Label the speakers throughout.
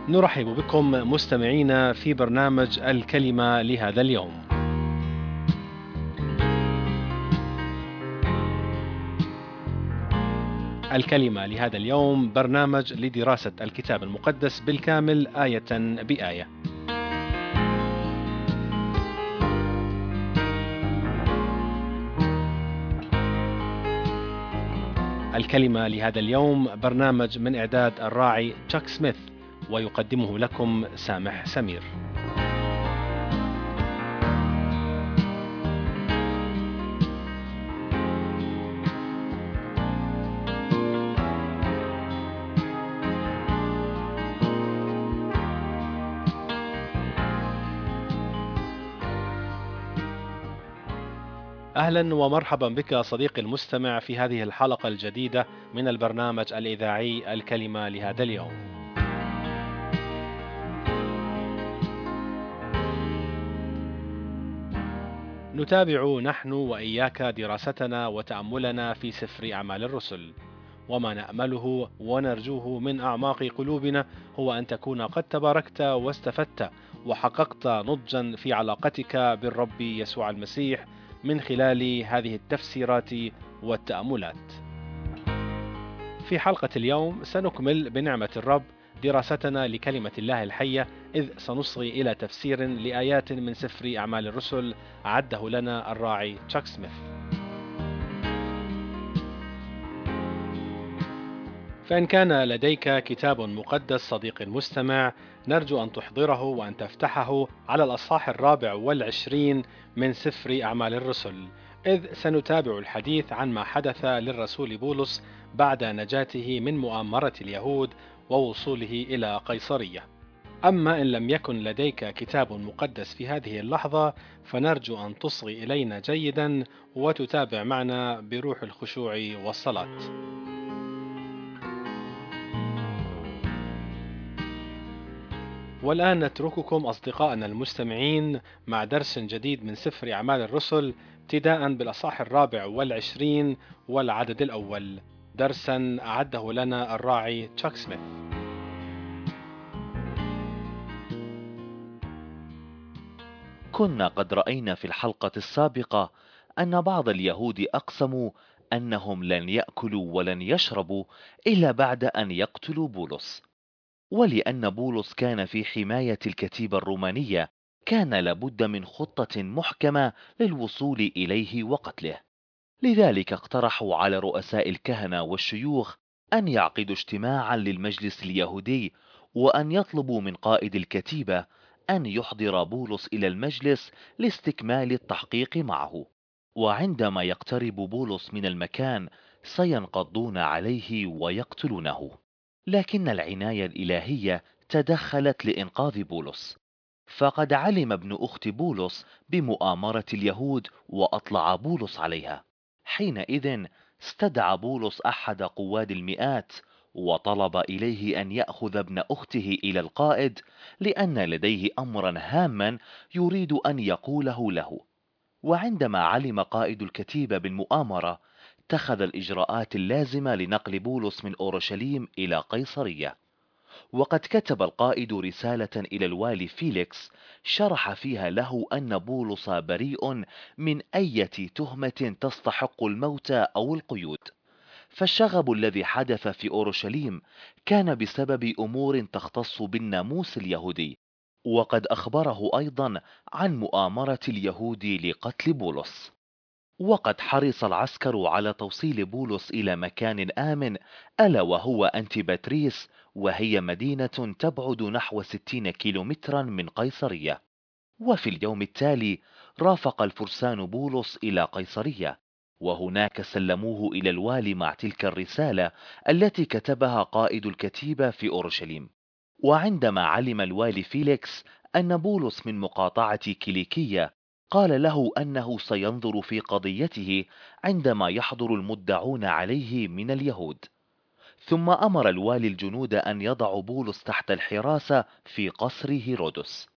Speaker 1: نرحب بكم مستمعينا في برنامج الكلمة لهذا اليوم. الكلمة لهذا اليوم برنامج لدراسة الكتاب المقدس بالكامل آية بآية. الكلمة لهذا اليوم برنامج من إعداد الراعي تشاك سميث، ويقدمه لكم سامح سمير. أهلا ومرحبا بك صديقي المستمع في هذه الحلقة الجديدة من البرنامج الإذاعي الكلمة لهذا اليوم. نتابع نحن وإياك دراستنا وتأملنا في سفر أعمال الرسل، وما نأمله ونرجوه من أعماق قلوبنا هو أن تكون قد تباركت واستفدت وحققت نضجا في علاقتك بالرب يسوع المسيح من خلال هذه التفسيرات والتأملات. في حلقة اليوم سنكمل بنعمة الرب دراستنا لكلمة الله الحية، إذ سنصغي إلى تفسير لآيات من سفر أعمال الرسل عده لنا الراعي تشاك سميث. فإن كان لديك كتاب مقدس صديقي المستمع، نرجو أن تحضره وأن تفتحه على الأصحاح 24 من سفر أعمال الرسل، إذ سنتابع الحديث عن ما حدث للرسول بولس بعد نجاته من مؤامرة اليهود ووصوله إلى قيصرية. أما إن لم يكن لديك كتاب مقدس في هذه اللحظة، فنرجو أن تصغي إلينا جيدا وتتابع معنا بروح الخشوع والصلاة. والآن نترككم أصدقائنا المستمعين مع درس جديد من سفر أعمال الرسل، ابتداء بالأصحاح 24 والعدد الأول، درسا أعده لنا الراعي تشاك سميث.
Speaker 2: كنا قد رأينا في الحلقة السابقة أن بعض اليهود أقسموا أنهم لن يأكلوا ولن يشربوا إلا بعد أن يقتلوا بولس، ولأن بولس كان في حماية الكتيبة الرومانية كان لابد من خطة محكمة للوصول إليه وقتله. لذلك اقترحوا على رؤساء الكهنة والشيوخ أن يعقدوا اجتماعا للمجلس اليهودي، وأن يطلبوا من قائد الكتيبة أن يحضر بولس إلى المجلس لاستكمال التحقيق معه. وعندما يقترب بولس من المكان سينقضون عليه ويقتلونه، لكن العناية الإلهية تدخلت لإنقاذ بولس، فقد علم ابن أخت بولس بمؤامرة اليهود وأطلع بولس عليها. حينئذ استدعى بولس أحد قواد المئات وطلب إليه أن يأخذ ابن أخته إلى القائد، لأن لديه أمرا هاما يريد أن يقوله له. وعندما علم قائد الكتيبة بالمؤامرة اتخذ الإجراءات اللازمة لنقل بولس من أورشليم إلى قيصرية. وقد كتب القائد رسالة إلى الوالي فيليكس شرح فيها له أن بولس بريء من أي تهمة تستحق الموت أو القيود، فالشغب الذي حدث في أورشليم كان بسبب أمور تختص بالناموس اليهودي، وقد أخبره أيضا عن مؤامرة اليهود لقتل بولس. وقد حرص العسكر على توصيل بولس إلى مكان آمن، ألا وهو أنتيباتريس، وهي مدينة تبعد نحو 60 كيلومترا من قيصرية. وفي اليوم التالي رافق الفرسان بولس إلى قيصرية، وهناك سلموه إلى الوالي مع تلك الرسالة التي كتبها قائد الكتيبة في أورشليم. وعندما علم الوالي فيليكس أن بولس من مقاطعة كيليكية، قال له أنه سينظر في قضيته عندما يحضر المدعون عليه من اليهود. ثم أمر الوالي الجنود أن يضعوا بولس تحت الحراسة في قصر هيرودس.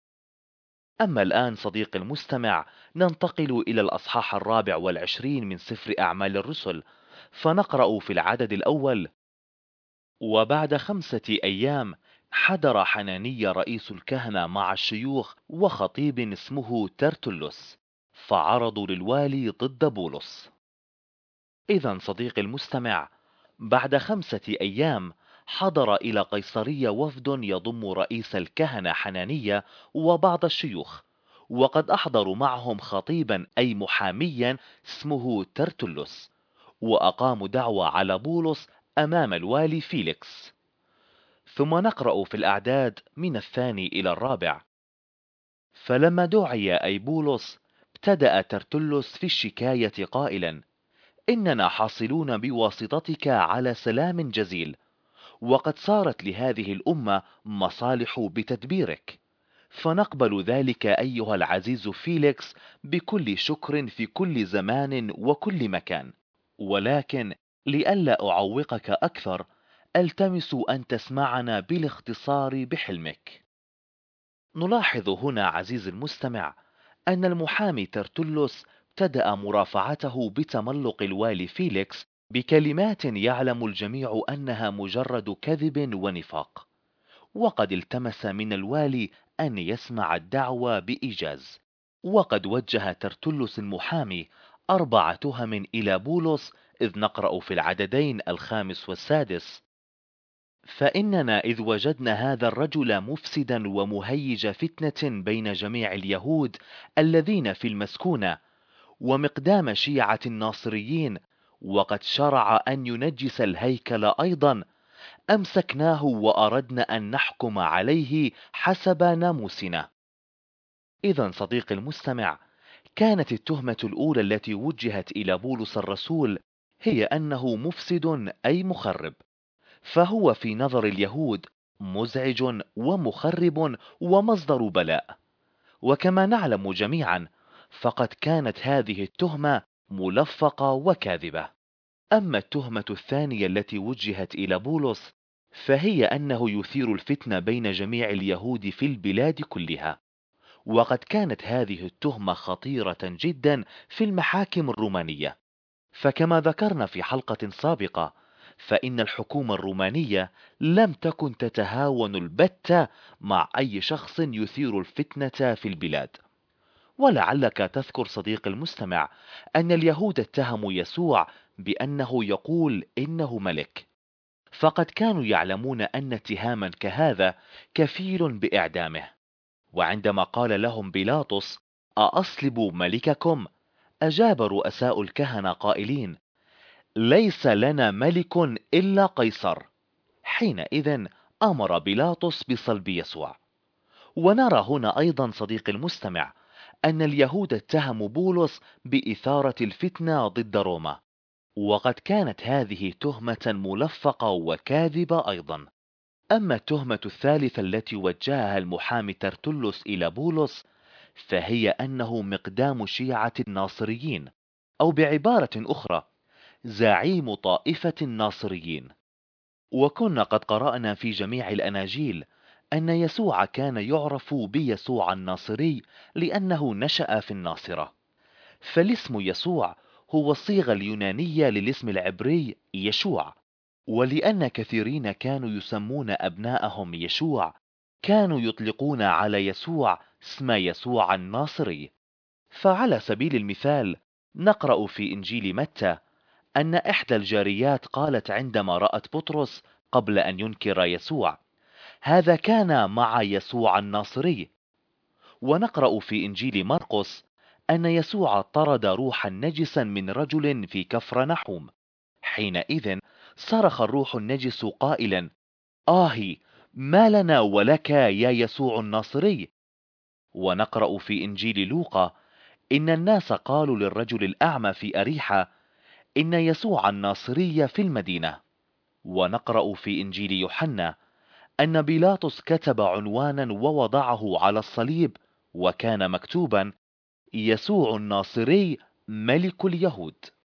Speaker 2: أما الآن صديقي المستمع، ننتقل إلى الأصحاح 24 من سفر أعمال الرسل، فنقرأ في العدد الأول: وبعد 5 أيام حضر حنانية رئيس الكهنة مع الشيوخ وخطيب اسمه ترتلس، فعرضوا للوالي ضد بولس. إذا صديقي المستمع، بعد 5 أيام حضر إلى قيصرية وفد يضم رئيس الكهنة حنانية وبعض الشيوخ، وقد أحضروا معهم خطيبا أي محاميا اسمه ترتلس، وأقاموا دعوى على بولس أمام الوالي فيليكس. ثم نقرأ في الأعداد من 2 إلى 4: فلما دعي أي بولس، ابتدأ ترتلس في الشكاية قائلا: إننا حاصلون بواسطتك على سلام جزيل، وقد صارت لهذه الأمة مصالح بتدبيرك، فنقبل ذلك أيها العزيز فيليكس بكل شكر في كل زمان وكل مكان. ولكن لئلا أعوقك أكثر، ألتمس أن تسمعنا بالاختصار بحلمك. نلاحظ هنا عزيزي المستمع أن المحامي ترتلس ابتدأ مرافعته بتملق الوالي فيليكس بكلمات يعلم الجميع أنها مجرد كذب ونفاق، وقد التمس من الوالي أن يسمع الدعوى بإيجاز. وقد وجه ترتلس المحامي 4 تهم إلى بولس، إذ نقرأ في العددين 5 و6: فإننا إذ وجدنا هذا الرجل مفسدا ومهيج فتنة بين جميع اليهود الذين في المسكونة، ومقدام شيعة الناصريين، وقد شرع أن ينجس الهيكل أيضا، أمسكناه وأردنا أن نحكم عليه حسب ناموسنا. إذا صديقي المستمع، كانت التهمة الأولى التي وجهت إلى بولس الرسول هي أنه مفسد أي مخرب، فهو في نظر اليهود مزعج ومخرب ومصدر بلاء. وكما نعلم جميعا، فقد كانت هذه التهمة ملفقة وكاذبة. أما التهمة الثانية التي وجهت إلى بولس، فهي أنه يثير الفتنة بين جميع اليهود في البلاد كلها، وقد كانت هذه التهمة خطيرة جدا في المحاكم الرومانية. فكما ذكرنا في حلقة سابقة، فإن الحكومة الرومانية لم تكن تتهاون البتة مع أي شخص يثير الفتنة في البلاد. ولعلك تذكر صديق المستمع أن اليهود اتهموا يسوع بأنه يقول إنه ملك، فقد كانوا يعلمون أن اتهاما كهذا كفيل بإعدامه. وعندما قال لهم بيلاطس: أأصلب ملككم؟ أجاب رؤساء الكهنة قائلين: ليس لنا ملك إلا قيصر. حينئذ أمر بيلاطس بصلب يسوع. ونرى هنا أيضا صديقي المستمع أن اليهود اتهموا بولس بإثارة الفتنة ضد روما، وقد كانت هذه تهمة ملفقة وكاذبة أيضا. أما التهمة الثالثة التي وجهها المحامي ترتلس إلى بولس، فهي أنه مقدام شيعة الناصريين، أو بعبارة أخرى زعيم طائفة الناصريين. وكنا قد قرأنا في جميع الأناجيل أن يسوع كان يعرف بيسوع الناصري لأنه نشأ في الناصرة، فالاسم يسوع هو الصيغة اليونانية للاسم العبري يشوع. ولأن كثيرين كانوا يسمون أبناءهم يشوع، كانوا يطلقون على يسوع اسم يسوع الناصري. فعلى سبيل المثال نقرأ في إنجيل متى أن إحدى الجاريات قالت عندما رأت بطرس قبل أن ينكر يسوع: هذا كان مع يسوع الناصري. ونقرأ في إنجيل مرقس أن يسوع طرد روحا نجسا من رجل في كفرنحوم. حينئذ صرخ الروح النجس قائلا: آهي، ما لنا ولك يا يسوع الناصري. ونقرأ في إنجيل لوقا إن الناس قالوا للرجل الأعمى في أريحة: إن يسوع الناصري في المدينة. ونقرأ في إنجيل يوحنا أن بيلاطس كتب عنوانا ووضعه على الصليب، وكان مكتوبا: يسوع الناصري ملك اليهود.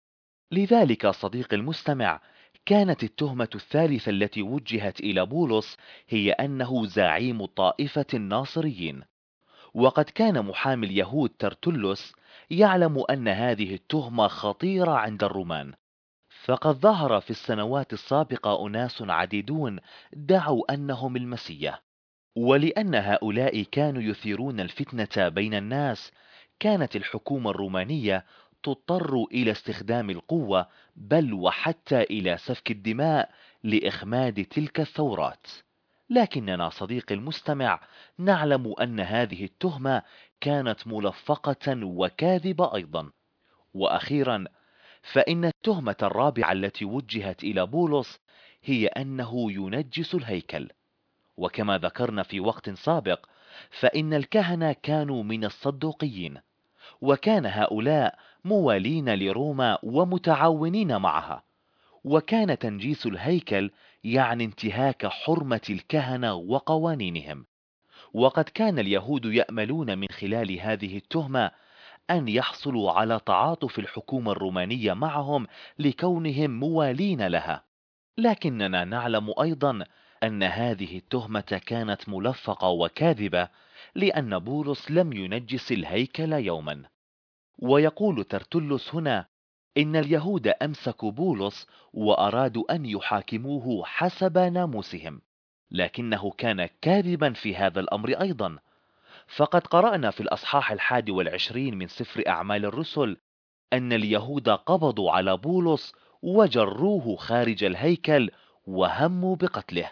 Speaker 2: لذلك صديقي المستمع، كانت التهمة الثالثة التي وجهت إلى بولس هي أنه زعيم طائفة الناصريين. وقد كان محامي اليهود ترتلس يعلم أن هذه التهمة خطيرة عند الرومان، فقد ظهر في السنوات السابقة أناس عديدون دعوا أنهم المسيح، ولأن هؤلاء كانوا يثيرون الفتنة بين الناس، كانت الحكومة الرومانية تضطر إلى استخدام القوة، بل وحتى إلى سفك الدماء لإخماد تلك الثورات. لكننا صديقي المستمع نعلم أن هذه التهمة كانت ملفقة وكاذبة أيضا. وأخيرا، فإن التهمة الرابعة التي وجهت إلى بولس هي أنه ينجس الهيكل. وكما ذكرنا في وقت سابق، فإن الكهنة كانوا من الصدوقيين، وكان هؤلاء موالين لروما ومتعاونين معها، وكان تنجيس الهيكل يعني انتهاك حرمة الكهنة وقوانينهم. وقد كان اليهود يأملون من خلال هذه التهمة أن يحصلوا على تعاطف الحكومة الرومانية معهم لكونهم موالين لها. لكننا نعلم أيضا أن هذه التهمة كانت ملفقة وكاذبة، لأن بولس لم ينجس الهيكل يوما. ويقول ترتلس هنا إن اليهود أمسكوا بولس وأرادوا أن يحاكموه حسب ناموسهم، لكنه كان كاذبا في هذا الأمر أيضا. فقد قرأنا في الأصحاح 21 من سفر أعمال الرسل أن اليهود قبضوا على بولس وجروه خارج الهيكل وهموا بقتله.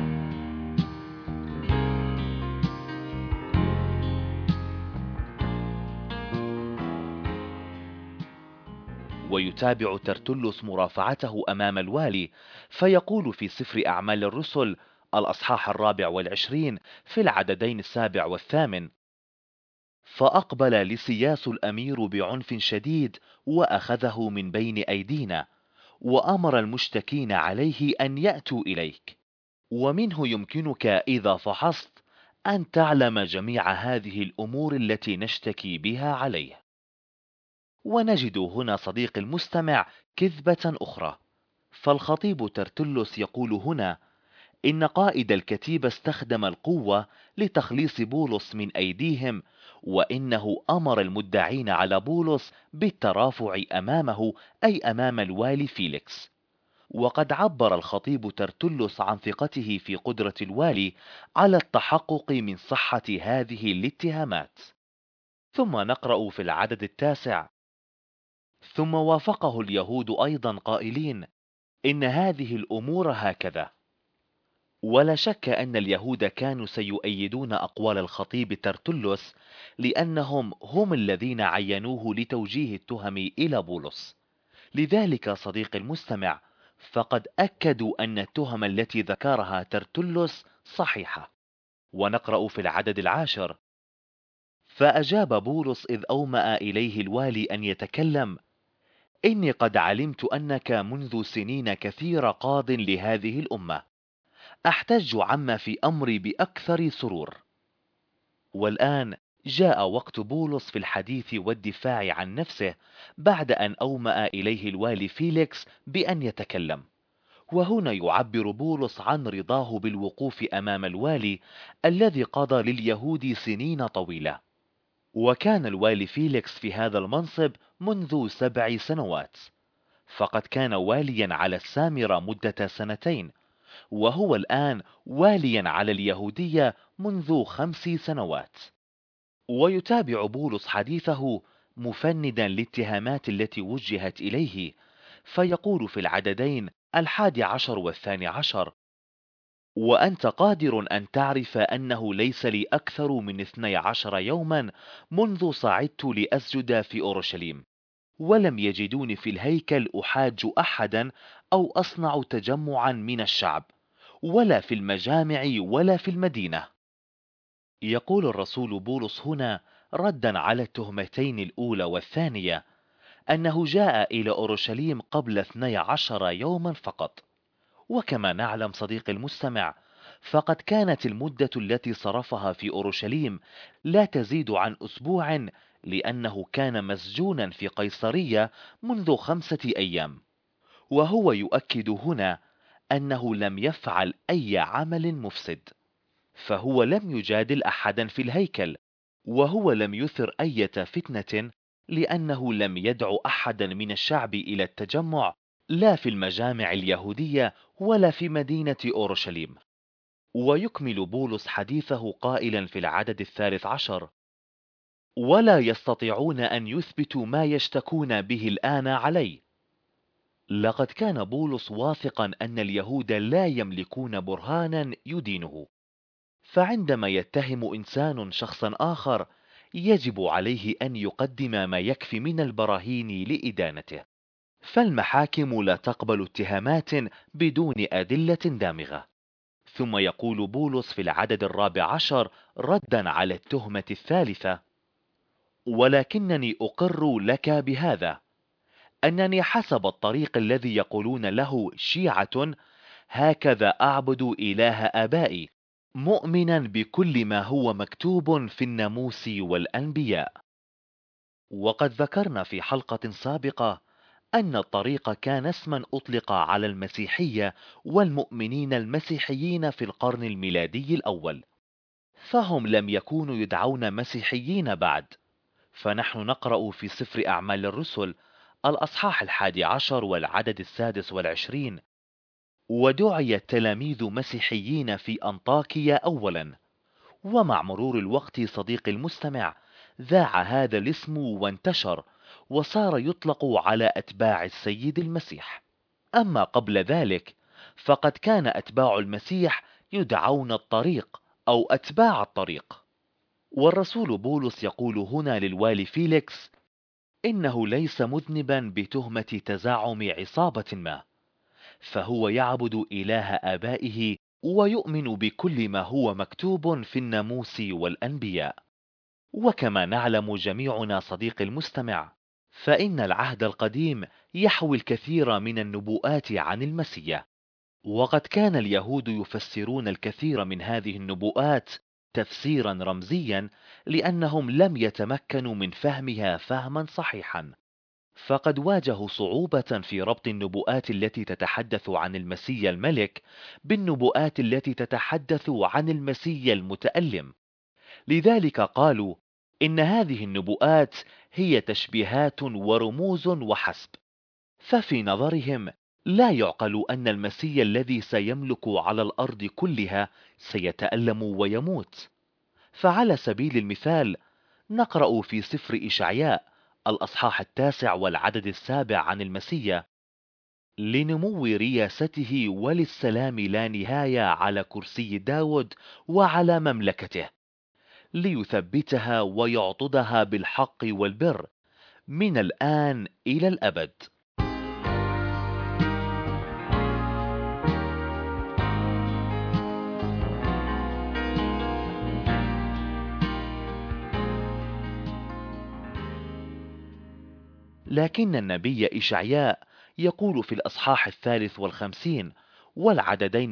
Speaker 2: ويتابع ترتلس مرافعته أمام الوالي، فيقول في سفر أعمال الرسل الأصحاح 24 في العددين 7 و8: فأقبل لسياس الأمير بعنف شديد وأخذه من بين أيدينا، وأمر المشتكين عليه أن يأتوا إليك، ومنه يمكنك إذا فحصت أن تعلم جميع هذه الأمور التي نشتكي بها عليه. ونجد هنا صديق المستمع كذبة أخرى، فالخطيب ترتلس يقول هنا إن قائد الكتيبة استخدم القوة لتخليص بولس من أيديهم، وإنه أمر المدعين على بولس بالترافع أمامه، أي أمام الوالي فيليكس. وقد عبر الخطيب ترتلس عن ثقته في قدرة الوالي على التحقق من صحة هذه الاتهامات. ثم نقرأ في العدد 9: ثم وافقه اليهود أيضا قائلين إن هذه الأمور هكذا. ولا شك أن اليهود كانوا سيؤيدون أقوال الخطيب ترتلس، لأنهم هم الذين عينوه لتوجيه التهم إلى بولس. لذلك صديقي المستمع، فقد أكدوا أن التهم التي ذكرها ترتلس صحيحة. ونقرأ في العدد 10: فأجاب بولس إذ أومأ إليه الوالي أن يتكلم: إني قد علمت أنك منذ سنين كثيرة قاض لهذه الأمة، أحتج عما في أمري بأكثر سرور. والآن جاء وقت بولس في الحديث والدفاع عن نفسه بعد أن أومأ إليه الوالي فيليكس بأن يتكلم. وهنا يعبر بولس عن رضاه بالوقوف أمام الوالي الذي قضى لليهود سنين طويلة. وكان الوالي فيليكس في هذا المنصب منذ 7 سنوات، فقد كان واليا على السامرة مدة 2 سنين، وهو الآن واليا على اليهودية منذ 5 سنوات. ويتابع بولس حديثه مفندا الاتهامات التي وجهت إليه، فيقول في العددين 11 و12: وأنت قادر أن تعرف أنه ليس لي أكثر من 12 يوما منذ صعدت لأسجد في أورشليم، ولم يجدوني في الهيكل أحاج أحدا أو أصنع تجمعا من الشعب، ولا في المجامع ولا في المدينة. يقول الرسول بولس هنا ردا على التهمتين الأولى والثانية أنه جاء إلى أورشليم قبل 12 يوما فقط. وكما نعلم صديقي المستمع، فقد كانت المدة التي صرفها في أورشليم لا تزيد عن أسبوع، لأنه كان مسجونا في قيصرية منذ 5 أيام. وهو يؤكد هنا أنه لم يفعل أي عمل مفسد، فهو لم يجادل أحدا في الهيكل، وهو لم يثر أي فتنة، لأنه لم يدع أحدا من الشعب إلى التجمع، لا في المجامع اليهودية ولا في مدينة أورشليم. ويكمل بولس حديثه قائلا في العدد 13: ولا يستطيعون أن يثبتوا ما يشتكون به الآن علي. لقد كان بولس واثقا أن اليهود لا يملكون برهانا يدينه، فعندما يتهم إنسان شخصا آخر يجب عليه أن يقدم ما يكفي من البراهين لإدانته، فالمحاكم لا تقبل اتهامات بدون أدلة دامغة. ثم يقول بولس في العدد 14 ردا على التهمة الثالثة: ولكنني أقر لك بهذا، أنني حسب الطريق الذي يقولون له شيعة هكذا أعبد إله آبائي، مؤمنا بكل ما هو مكتوب في الناموس والأنبياء. وقد ذكرنا في حلقة سابقة أن الطريق كان اسما أطلق على المسيحية والمؤمنين المسيحيين في القرن الميلادي الأول، فهم لم يكونوا يدعون مسيحيين بعد. فنحن نقرأ في سفر أعمال الرسل الأصحاح 11 والعدد 26: ودعي التلاميذ مسيحيين في أنطاكيا أولا، ومع مرور الوقت صديق المستمع ذاع هذا الاسم وانتشر وصار يطلق على أتباع السيد المسيح. أما قبل ذلك فقد كان أتباع المسيح يدعون الطريق أو أتباع الطريق. والرسول بولس يقول هنا للوالي فيليكس إنه ليس مذنبا بتهمة تزعم عصابة ما، فهو يعبد إله آبائه ويؤمن بكل ما هو مكتوب في الناموس والأنبياء. وكما نعلم جميعنا صديق المستمع، فإن العهد القديم يحوي الكثير من النبوءات عن المسيح، وقد كان اليهود يفسرون الكثير من هذه النبوءات تفسيرا رمزيا لأنهم لم يتمكنوا من فهمها فهما صحيحا، فقد واجهوا صعوبة في ربط النبوءات التي تتحدث عن المسيا الملك بالنبوءات التي تتحدث عن المسيا المتألم. لذلك قالوا إن هذه النبوءات هي تشبيهات ورموز وحسب، ففي نظرهم لا يعقل أن المسيا الذي سيملك على الأرض كلها سيتألم ويموت. فعلى سبيل المثال نقرأ في سفر إشعياء الأصحاح 9 والعدد 7 عن المسيا: لنمو رياسته وللسلام لا نهاية على كرسي داود وعلى مملكته، ليثبتها ويعضدها بالحق والبر من الآن إلى الأبد. لكن النبي إشعياء يقول في الأصحاح 53 والعددين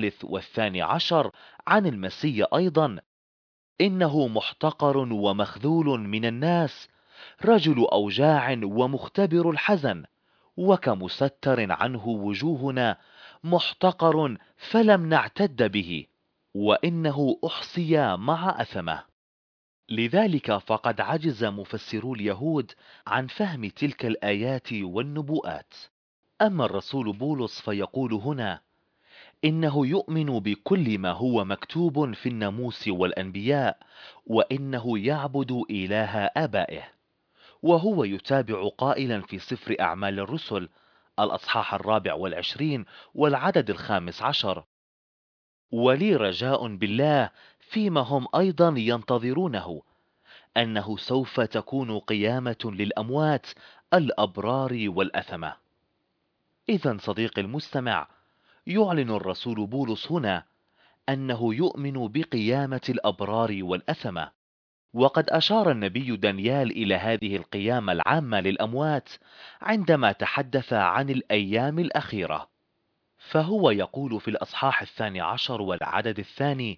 Speaker 2: 13 عن المسيا أيضا: إنه محتقر ومخذول من الناس، رجل أوجاع ومختبر الحزن، وكمستر عنه وجوهنا، محتقر فلم نعتد به، وإنه أحصي مع أثمه. لذلك فقد عجز مفسرو اليهود عن فهم تلك الآيات والنبوءات. أما الرسول بولس فيقول هنا إنه يؤمن بكل ما هو مكتوب في الناموس والأنبياء، وإنه يعبد إله آبائه. وهو يتابع قائلا في سفر أعمال الرسل الأصحاح 24 والعدد 15: ولي رجاء بالله فيما هم أيضا ينتظرونه، أنه سوف تكون قيامة للأموات الأبرار والأثمة. إذن صديق المستمع، يعلن الرسول بولس هنا أنه يؤمن بقيامة الأبرار والأثمة، وقد أشار النبي دانيال إلى هذه القيامة العامة للأموات عندما تحدث عن الأيام الأخيرة، فهو يقول في الأصحاح 12 والعدد 2: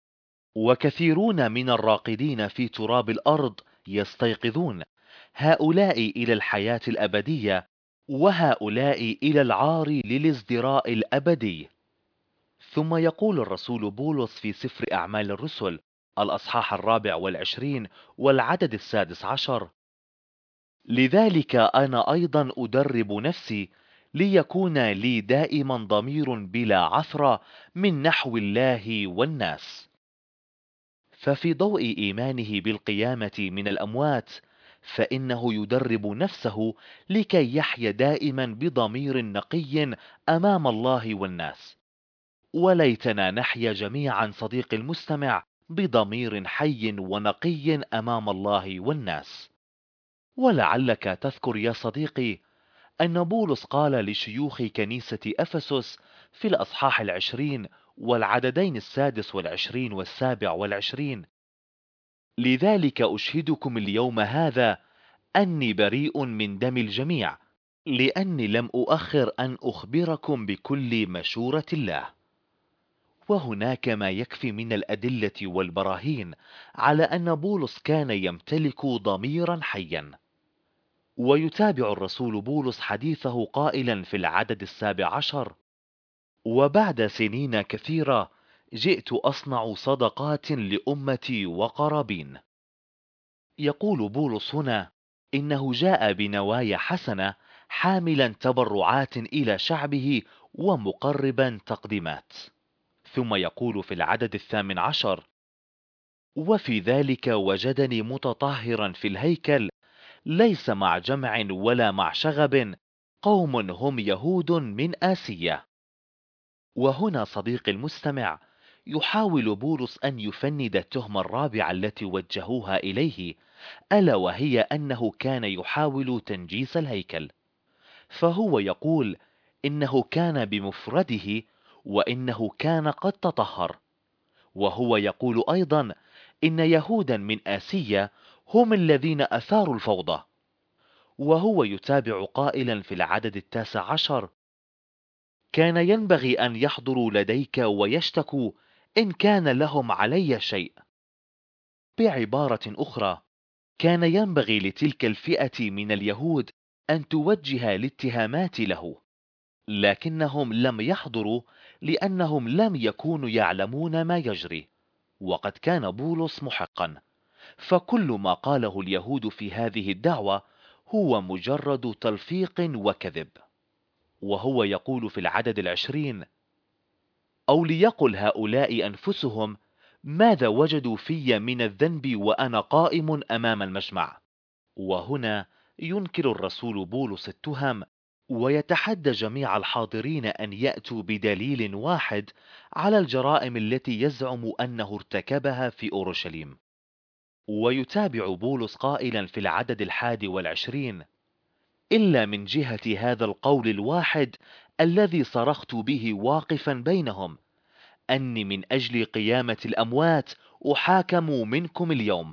Speaker 2: وكثيرون من الراقدين في تراب الأرض يستيقظون، هؤلاء إلى الحياة الأبدية، وهؤلاء إلى العار للازدراء الأبدي. ثم يقول الرسول بولس في سفر أعمال الرسل الأصحاح 24 والعدد 16: لذلك أنا أيضا أدرب نفسي ليكون لي دائما ضمير بلا عثرة من نحو الله والناس. ففي ضوء إيمانه بالقيامة من الأموات، فإنه يدرب نفسه لكي يحيا دائما بضمير نقي أمام الله والناس. وليتنا نحيا جميعا صديقي المستمع بضمير حي ونقي أمام الله والناس. ولعلك تذكر يا صديقي أن بولس قال لشيوخ كنيسة أفسس في الأصحاح 20 والعددين 26 و27: لذلك أشهدكم اليوم هذا أني بريء من دم الجميع، لأني لم أؤخر أن أخبركم بكل مشورة الله. وهناك ما يكفي من الأدلة والبراهين على أن بولس كان يمتلك ضميرا حيا. ويتابع الرسول بولس حديثه قائلا في العدد 17: وبعد سنين كثيرة جئت أصنع صدقات لأمتي وقرابين. يقول بولس هنا إنه جاء بنوايا حسنة، حاملا تبرعات إلى شعبه ومقربا تقديمات. ثم يقول في العدد 18: وفي ذلك وجدني متطهرا في الهيكل، ليس مع جمع ولا مع شغب، قوم هم يهود من آسيا. وهنا صديقي المستمع يحاول بولس أن يفند التهمة الرابعة التي وجهوها إليه، ألا وهي أنه كان يحاول تنجيس الهيكل. فهو يقول إنه كان بمفرده وإنه كان قد تطهر. وهو يقول أيضا إن يهودا من آسيا هم الذين أثاروا الفوضى. وهو يتابع قائلا في العدد 19: كان ينبغي أن يحضروا لديك ويشتكوا إن كان لهم علي شيء. بعبارة أخرى، كان ينبغي لتلك الفئة من اليهود أن توجه الاتهامات له، لكنهم لم يحضروا لأنهم لم يكونوا يعلمون ما يجري. وقد كان بولس محقا، فكل ما قاله اليهود في هذه الدعوة هو مجرد تلفيق وكذب. وهو يقول في العدد 20: أو ليقل هؤلاء أنفسهم ماذا وجدوا في من الذنب وأنا قائم أمام المجمع. وهنا ينكر الرسول بولس التهم، ويتحدى جميع الحاضرين أن يأتوا بدليل واحد على الجرائم التي يزعم أنه ارتكبها في أورشليم. ويتابع بولس قائلا في العدد 21: إلا من جهة هذا القول الواحد الذي صرخت به واقفا بينهم، أني من أجل قيامة الأموات أحاكم منكم اليوم.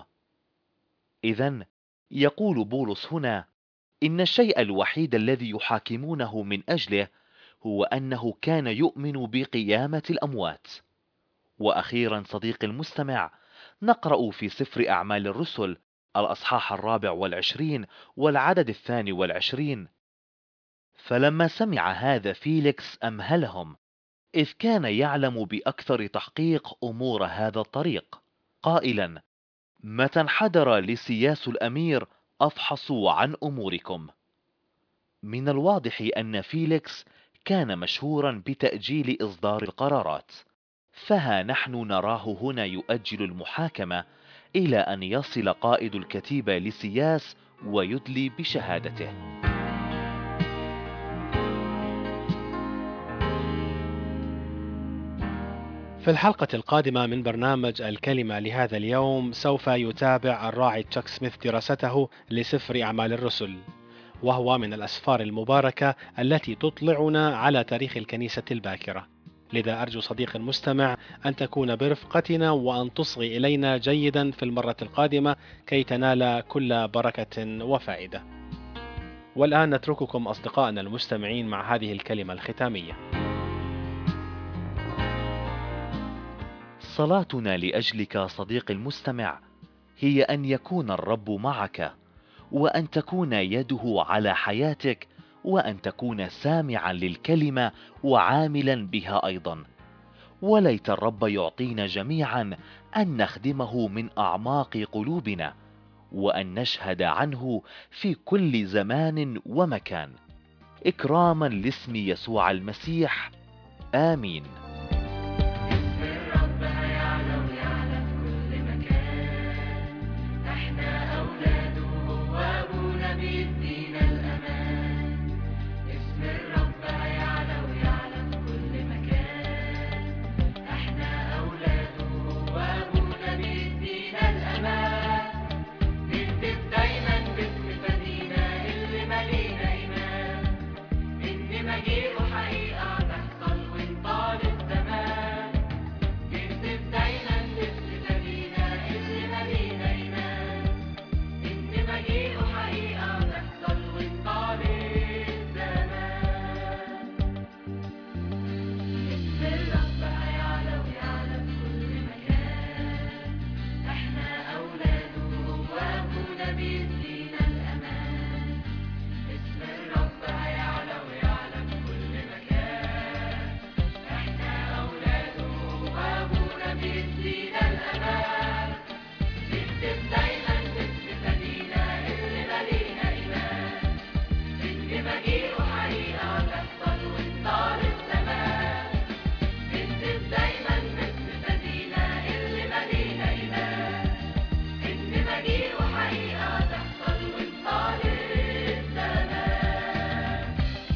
Speaker 2: إذن يقول بولس هنا إن الشيء الوحيد الذي يحاكمونه من أجله هو أنه كان يؤمن بقيامة الأموات. وأخيرا صديقي المستمع، نقرأ في سفر أعمال الرسل الأصحاح 24 والعدد 22: فلما سمع هذا فيليكس أمهلهم، إذ كان يعلم بأكثر تحقيق أمور هذا الطريق، قائلا: متى انحدر لسياس الأمير أفحصوا عن أموركم. من الواضح أن فيليكس كان مشهورا بتأجيل إصدار القرارات، فها نحن نراه هنا يؤجل المحاكمة إلى أن يصل قائد الكتيبة لسياس ويدلي بشهادته.
Speaker 1: في الحلقة القادمة من برنامج الكلمة لهذا اليوم سوف يتابع الراعي تشاك سميث دراسته لسفر أعمال الرسل، وهو من الأسفار المباركة التي تطلعنا على تاريخ الكنيسة الباكرة. لذا أرجو صديق المستمع أن تكون برفقتنا وأن تصغي إلينا جيدا في المرة القادمة كي تنال كل بركة وفائدة. والآن نترككم أصدقائنا المستمعين مع هذه الكلمة الختامية.
Speaker 2: صلاتنا لأجلك صديقي المستمع هي أن يكون الرب معك، وأن تكون يده على حياتك، وأن تكون سامعا للكلمة وعاملا بها أيضا. وليت الرب يعطينا جميعا أن نخدمه من أعماق قلوبنا، وأن نشهد عنه في كل زمان ومكان. إكراما لاسم يسوع المسيح. آمين.
Speaker 3: اسم الرب هيعلى ويعلى في كل مكان، احنا اولاده هو ابونا بيدينا الامان. اسم الرب هيعلى ويعلى في كل مكان، احنا اولاده هو ابونا بيدينا الامان. نهتف دايما باسم فدينا اللي ملينا ايمان، ان مجيئه حقيقة هتحصل وانطال الزمان. نهتف دايما باسم فدينا اللي ملينا ايمان، ان مجيئه حقيقة هتحصل وانطال الزمان. اسم الرب هيعلى ويعلى في كل مكان، احنا اولاده هو ابونا بيدينا الامان. اسم الرب هيعلى ويعلى في كل مكان، احنا اولاده هو ابونا بيدينا الامان. نهتف دايما باسم فدينا اللي ملينا ايمان، ان مجيئه حقيقة هتحصل وانطال الزمان. نهتف دايما باسم فدينا اللي ملينا ايمان، ان مجيئه حقيقة هتحصل وانطال الزمان.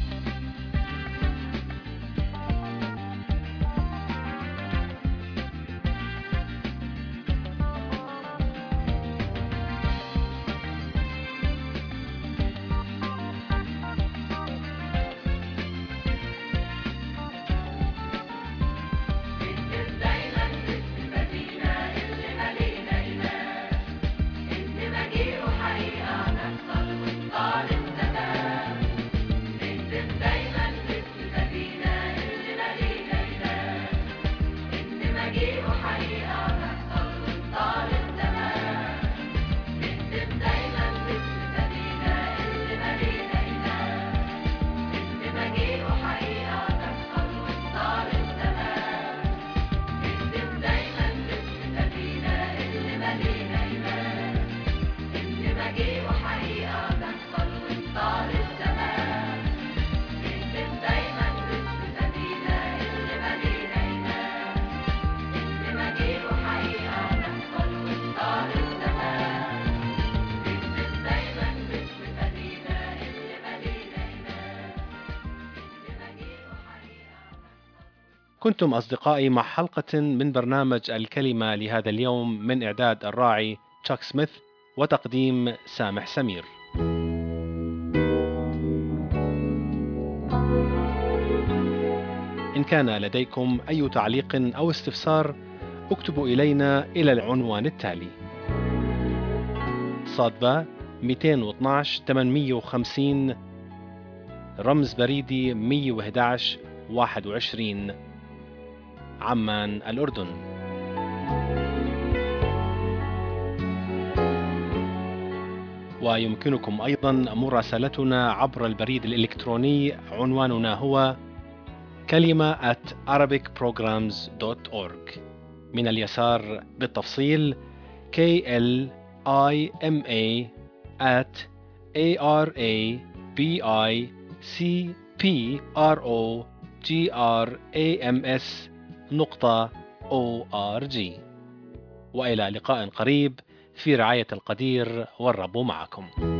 Speaker 3: نهتف دايما باسم فدينا اللي ملينا ايمان، ان مجيئه حقيقة هتحصل وانطال الزمان. نهتف دايما باسم فدينا اللي ملينا ايمان، ان مجيئه حقيقة هتحصل وانطال الزمان. نهتف دايما باسم فدينا اللي ملينا ايمان، ان مجيئه حقيقة هتحصل وانطال الزمان. نهتف دايما باسم فدينا اللي ملينا ايمان، ان مجيئه حقيقة هتحصل وانطال الزمان. نهتف دايما باسم فدينا اللي ملينا ايمان، ان مجيئه حقيقة هتحصل وانطال الزمان. نهتف دايما باسم فدينا اللي ملينا ايمان، ان مجيئه حقيقة.
Speaker 1: كنتم أصدقائي مع حلقة من برنامج الكلمة لهذا اليوم، من إعداد الراعي تشاك سميث وتقديم سامح سمير. إن كان لديكم أي تعليق أو استفسار اكتبوا إلينا إلى العنوان التالي: صادبة 212 850 رمز بريدي 111 21 عمان الأردن. ويمكنكم أيضا مراسلتنا عبر البريد الإلكتروني، عنواننا هو كلمة @arabicprograms.org. من اليسار بالتفصيل klima@arabicprograms.org. وإلى لقاء قريب في رعاية القدير، والرب معكم.